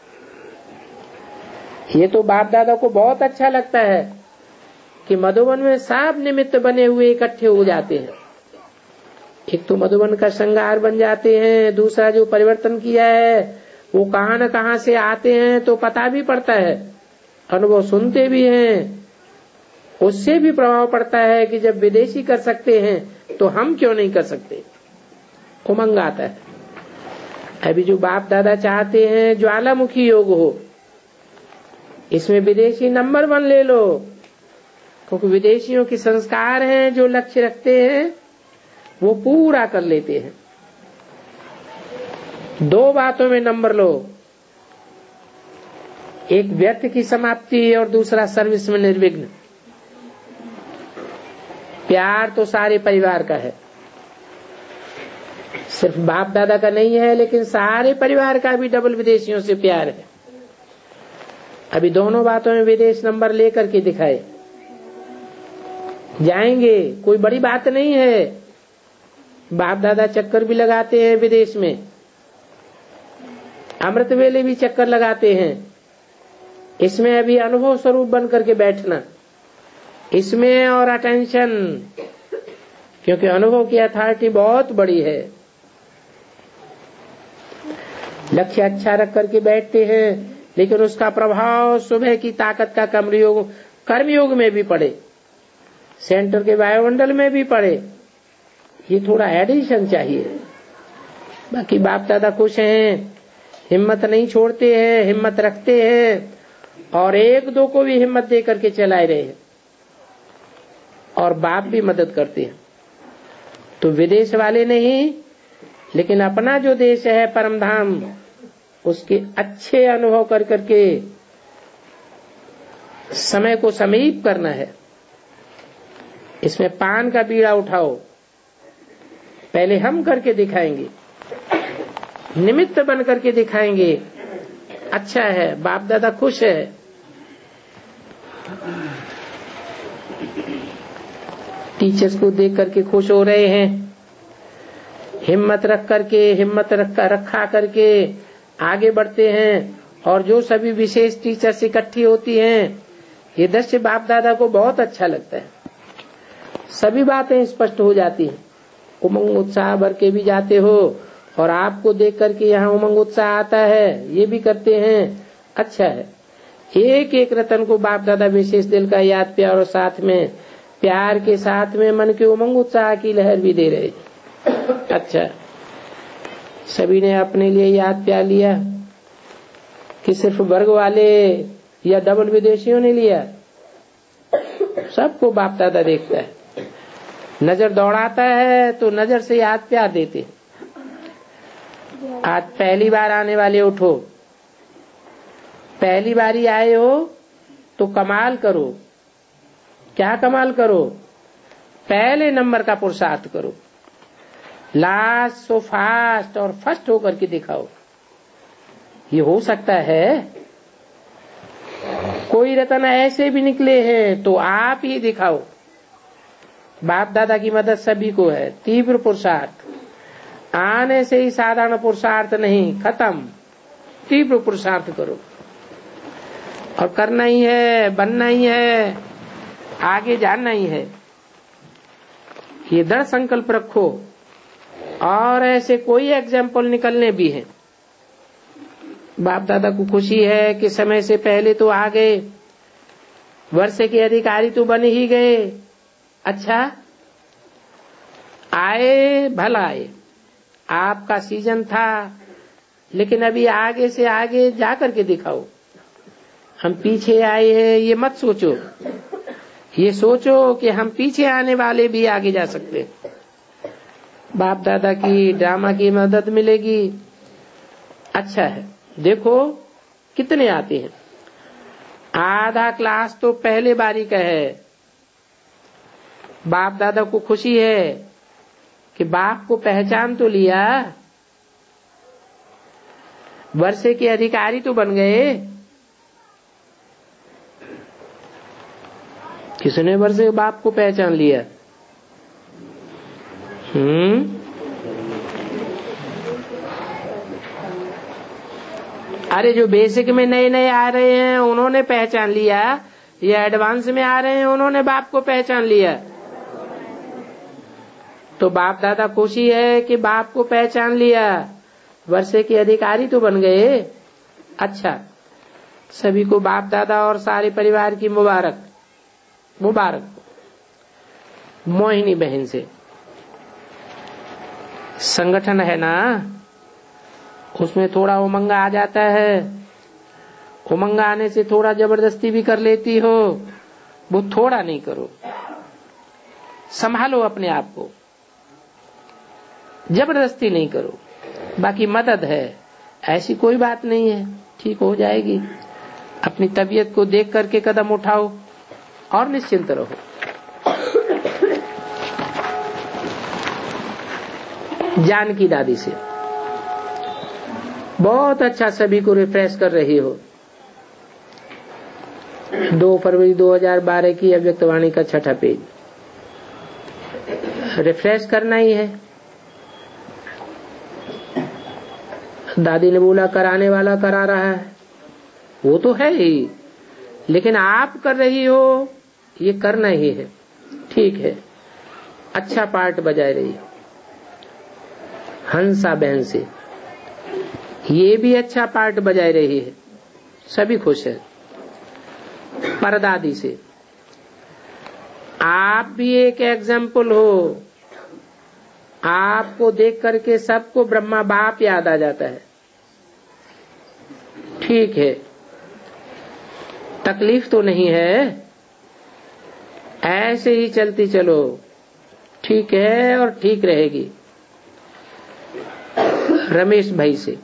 ये तो बाप दादा को बहुत अच्छा लगता है कि मधुबन में सब निमित्त बने हुए इकट्ठे हो जाते हैं। एक तो मधुबन का श्रृंगार बन जाते हैं, दूसरा जो परिवर्तन किया है वो कहां न कहां से आते हैं तो पता भी पड़ता है, अनुभव सुनते भी हैं। उससे भी प्रभाव पड़ता है कि जब विदेशी कर सकते हैं तो हम क्यों नहीं कर सकते, उमंग आता है। अभी जो बाप दादा चाहते हैं ज्वालामुखी योग हो, इसमें विदेशी नंबर 1 ले लो, क्योंकि विदेशियों के संस्कार हैं, जो लक्ष्य रखते हैं वो पूरा कर लेते हैं। 2 बातों में नंबर लो, एक व्यर्थ की समाप्ति और दूसरा सर्विस में निर्विघ्न। प्यार तो सारे परिवार का है, सिर्फ बाप दादा का नहीं है, लेकिन सारे परिवार का भी डबल विदेशियों से प्यार है। अभी दोनों बातों में विदेश नंबर लेकर के दिखाए जाएंगे, कोई बड़ी बात नहीं है। बाप दादा चक्कर भी लगाते हैं विदेश में, अमृत वेले भी चक्कर लगाते हैं। इसमें अभी अनुभव स्वरूप बन करके बैठना, इसमें और अटेंशन, क्योंकि अनुभव की अथॉरिटी बहुत बड़ी है। लक्ष्य अच्छा रख करके बैठते हैं, लेकिन उसका प्रभाव सुबह की ताकत का कर्मयोग में भी पड़े, सेंटर के वायुमंडल में भी पड़े। ये थोड़ा एडिशन चाहिए। बाकी बाप दादा खुश हैं, हिम्मत नहीं छोड़ते हैं, हिम्मत रखते हैं और एक दो को भी हिम्मत दे करके चलाए रहे हैं और बाप भी मदद करते हैं। तो विदेश वाले नहीं, लेकिन अपना जो देश है परम धाम, उसके अच्छे अनुभव कर करके समय को समीप करना है। इसमें पान का बीड़ा उठाओ, पहले हम करके दिखाएंगे, निमित्त बन करके दिखाएंगे। अच्छा है, बाप दादा खुश है। टीचर्स को देख करके खुश हो रहे हैं। हिम्मत रख करके, हिम्मत रखा करके आगे बढ़ते हैं। और जो सभी विशेष टीचर्स इकट्ठी होती हैं, ये दृश्य बाप दादा को बहुत अच्छा लगता है। सभी बातें स्पष्ट हो जाती हैं। उमंग उत्साह भर के भी जाते हो और आपको देख करके यहाँ उमंग उत्साह आता है, ये भी करते हैं। अच्छा है, एक एक रतन को बाप दादा विशेष दिल का याद प्यार और साथ में प्यार के साथ में मन के उमंग उत्साह की लहर भी दे रहे। अच्छा, सभी ने अपने लिए याद प्यार लिया कि सिर्फ वर्ग वाले या डबल विदेशियों ने लिया? सबको बाप दादा देखता है। नजर दौड़ाता है तो नजर से याद प्यार देते। आज पहली बार आने वाले उठो, पहली बारी आए हो तो कमाल करो। क्या कमाल करो? पहले नंबर का पुरुषार्थ करो, लास्ट सो फास्ट और फर्स्ट होकर के दिखाओ। ये हो सकता है। कोई रतन ऐसे भी निकले हैं तो आप ही दिखाओ। बाप दादा की मदद सभी को है। तीव्र पुरुषार्थ, आने से ही साधारण पुरुषार्थ नहीं, खत्म। तीव्र पुरुषार्थ करो और करना ही है, बनना ही है, आगे जाना ही है। ये दृढ़ संकल्प रखो। और ऐसे कोई एग्जाम्पल निकलने भी हैं। बाप दादा को खुशी है कि समय से पहले तो आ गए, वर्षे के अधिकारी तो बन ही गए। अच्छा, आए भला आए, आपका सीजन था, लेकिन अभी आगे से आगे जा करके दिखाओ। हम पीछे आए हैं ये मत सोचो, ये सोचो कि हम पीछे आने वाले भी आगे जा सकते। बाप दादा की ड्रामा की मदद मिलेगी। अच्छा है, देखो कितने आते हैं। आधा क्लास तो पहले बारी का है। बाप दादा को खुशी है कि बाप को पहचान तो लिया, वर्षे के अधिकारी तो बन गए। किसने वर्षे बाप को पहचान लिया? अरे जो बेसिक में नए नए आ रहे हैं उन्होंने पहचान लिया, या एडवांस में आ रहे हैं उन्होंने बाप को पहचान लिया? तो बाप दादा खुशी है कि बाप को पहचान लिया, वर्षे के अधिकारी तो बन गए। अच्छा, सभी को बाप दादा और सारे परिवार की मुबारक। मोहिनी बहन से संगठन है ना, उसमें थोड़ा उमंग आ जाता है। उमंग आने से थोड़ा जबरदस्ती भी कर लेती हो, वो थोड़ा नहीं करो, संभालो अपने आप को, जबरदस्ती नहीं करो। बाकी मदद है, ऐसी कोई बात नहीं है, ठीक हो जाएगी। अपनी तबीयत को देख करके कदम उठाओ और निश्चिंत रहो। जानकी दादी से बहुत अच्छा सभी को रिफ्रेश कर रही हो। 2 फरवरी 2012 की अव्यक्तवाणी का 6ठा पेज। रिफ्रेश करना ही है। दादी ने बोला कराने वाला करा रहा है, वो तो है ही, लेकिन आप कर रही हो, ये करना ही है, ठीक है, अच्छा पार्ट बजा रही हो। हंसा बहन से ये भी अच्छा पार्ट बजा रही है, सभी खुश है। परदादी से आप भी एक एग्जाम्पल हो, आपको देख करके सबको ब्रह्मा बाप याद आ जाता है, ठीक है, तकलीफ तो नहीं है, ऐसे ही चलती चलो, ठीक है और ठीक रहेगी। रमेश भाई से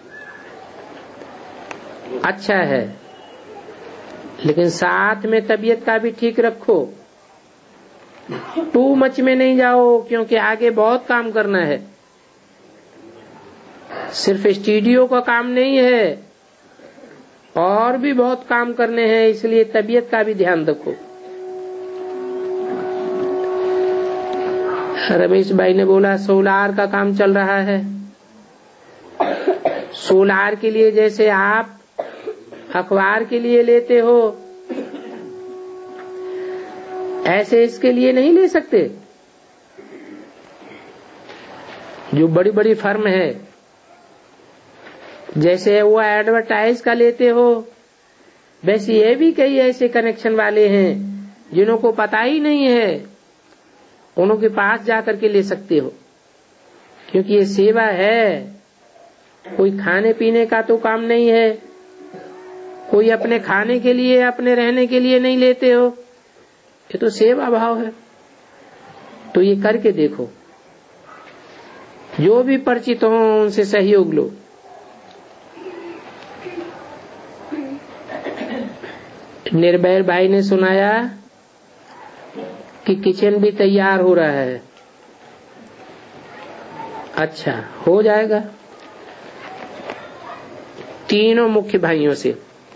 अच्छा है, लेकिन साथ में तबीयत का भी ठीक रखो, टू मच में नहीं जाओ, क्योंकि आगे बहुत काम करना है, सिर्फ स्टूडियो का काम नहीं है, और भी बहुत काम करने हैं, इसलिए तबीयत का भी ध्यान रखो। रमेश भाई ने बोला सोलार का काम चल रहा है, सोलार के लिए जैसे आप अखबार के लिए लेते हो, ऐसे इसके लिए नहीं ले सकते। जो बड़ी बड़ी फर्म है, जैसे वो एडवर्टाइज का लेते हो, वैसे ये भी कई ऐसे कनेक्शन वाले हैं जिन्हों को पता ही नहीं है, उन्हों के पास जाकर के ले सकते हो, क्योंकि ये सेवा है, कोई खाने पीने का तो काम नहीं है, कोई अपने खाने के लिए अपने रहने के लिए नहीं लेते हो, ये तो सेवा भाव है। तो ये करके देखो, जो भी परिचित हो उनसे सहयोग लो। निर्भय भाई ने सुनाया कि किचन भी तैयार हो रहा है, अच्छा हो जाएगा। तीनों मुख्य भाइयों से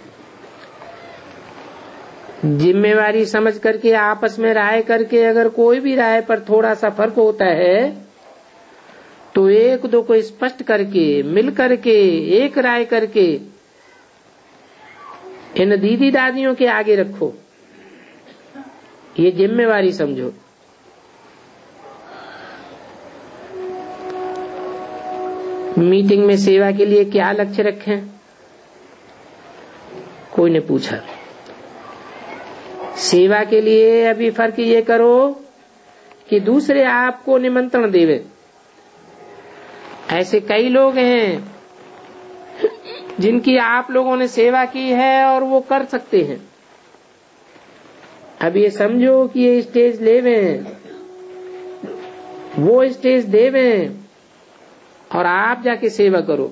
जिम्मेवारी समझ करके आपस में राय करके, अगर कोई भी राय पर थोड़ा सा फर्क होता है तो एक दो को स्पष्ट करके, मिल करके, एक राय करके इन दीदी दादियों के आगे रखो, ये जिम्मेवारी समझो। मीटिंग में सेवा के लिए क्या लक्ष्य रखें, कोई ने पूछा। सेवा के लिए अभी फर्क ये करो कि दूसरे आपको निमंत्रण देवे। ऐसे कई लोग हैं जिनकी आप लोगों ने सेवा की है और वो कर सकते हैं। अब ये समझो कि ये स्टेज लेवे, वो स्टेज देवे और आप जाके सेवा करो।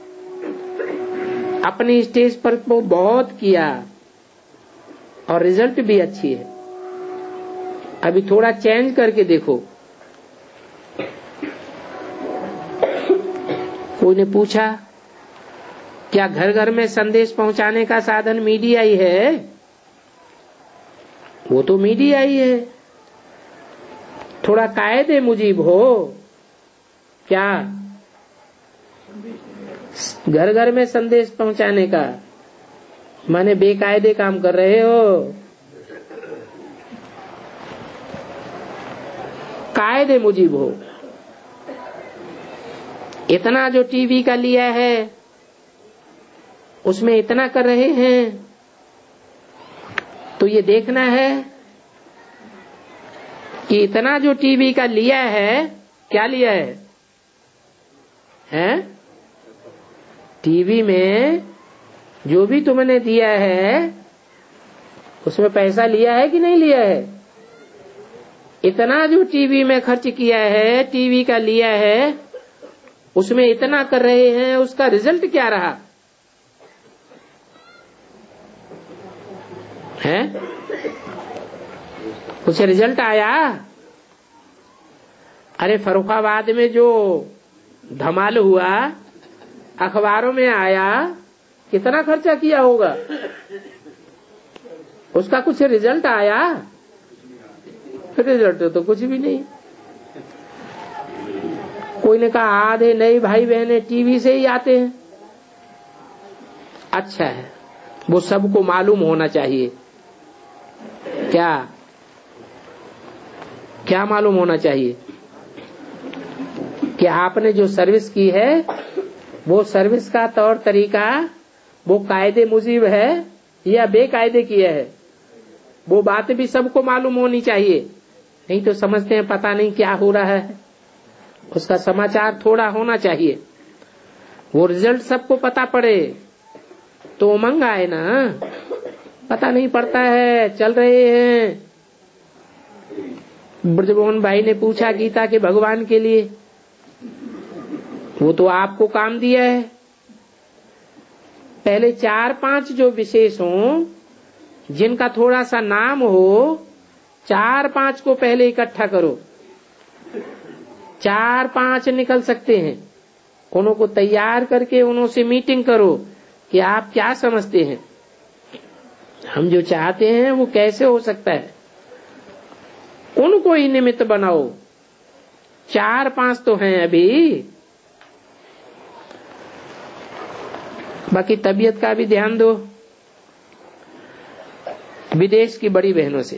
अपनी स्टेज पर तो बहुत किया और रिजल्ट भी अच्छी है, अभी थोड़ा चेंज करके देखो। कोई ने पूछा क्या घर घर में संदेश पहुंचाने का साधन मीडिया ही है? वो तो मीडिया ही है, थोड़ा कायदे मुजीब हो। क्या घर घर में संदेश पहुंचाने का माने बेकायदे काम कर रहे हो? कायदे मुजीब हो। इतना जो टीवी का लिया है उसमें इतना कर रहे हैं, तो ये देखना है कि इतना जो टीवी का लिया है, क्या लिया है? हैं? टीवी में जो भी तुमने दिया है उसमें पैसा लिया है कि नहीं लिया है? इतना जो टीवी में खर्च किया है, टीवी का लिया है, उसमें इतना कर रहे हैं, उसका रिजल्ट क्या रहा है? कुछ रिजल्ट आया? अरे फर्रुखाबाद में जो धमाल हुआ, अखबारों में आया, कितना खर्चा किया होगा, उसका कुछ रिजल्ट आया? रिजल्ट तो कुछ भी नहीं। कोई ने कहा आधे नए भाई बहने टीवी से ही आते हैं। अच्छा है, वो सबको मालूम होना चाहिए। क्या क्या मालूम होना चाहिए कि आपने जो सर्विस की है वो सर्विस का तौर तरीका वो कायदे मुजीब है या बेकायदे किया है, वो बात भी सबको मालूम होनी चाहिए। नहीं तो समझते हैं पता नहीं क्या हो रहा है, उसका समाचार थोड़ा होना चाहिए। वो रिजल्ट सबको पता पड़े तो उमंग आए ना, पता नहीं पड़ता है, चल रहे हैं। ब्रजमोहन भाई ने पूछा गीता के भगवान के लिए, वो तो आपको काम दिया है। पहले 4-5 जो विशेष हों, जिनका थोड़ा सा नाम हो, 4-5 को पहले इकट्ठा करो। 4-5 निकल सकते हैं, उन्हों को तैयार करके उन्हों से मीटिंग करो कि आप क्या समझते हैं, हम जो चाहते हैं वो कैसे हो सकता है। उनको ही निमित्त बनाओ। 4-5 तो हैं अभी। बाकी तबीयत का भी ध्यान दो। विदेश की बड़ी बहनों से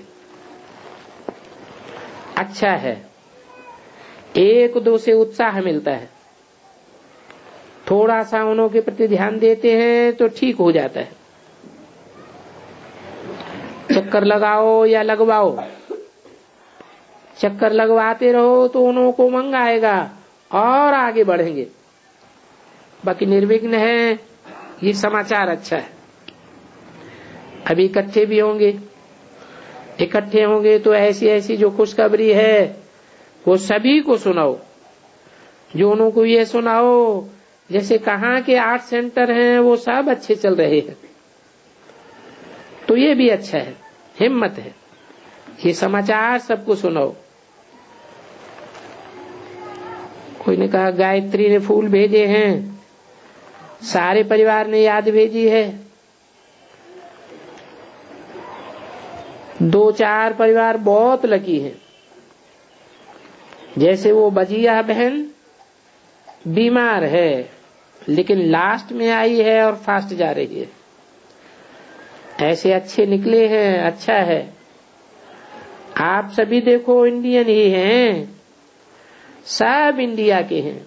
अच्छा है, 1-2 से उत्साह मिलता है, थोड़ा सा उन्हों के प्रति ध्यान देते हैं तो ठीक हो जाता है। चक्कर लगाओ या लगवाओ, चक्कर लगवाते रहो तो उन्हों को मंग आएगा और आगे बढ़ेंगे। बाकी निर्विघ्न है, ये समाचार अच्छा है। अभी इकट्ठे भी होंगे, इकट्ठे होंगे तो ऐसी ऐसी जो खुशखबरी है वो सभी को सुनाओ। जो उन्हों को ये सुनाओ जैसे कहाँ के 8 सेंटर हैं वो सब अच्छे चल रहे हैं, तो ये भी अच्छा है, हिम्मत है। ये समाचार सबको सुनाओ। कोई ने कहा गायत्री ने फूल भेजे हैं, सारे परिवार ने याद भेजी है। 2-4 परिवार बहुत लकी हैं, जैसे वो बजिया बहन बीमार है लेकिन लास्ट में आई है और फास्ट जा रही है। ऐसे अच्छे निकले हैं, अच्छा है। आप सभी देखो इंडियन ही हैं, सब इंडिया के हैं,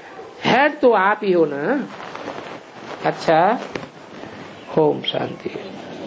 हेड तो आप ही हो ना। अच्छा, ओम शांति।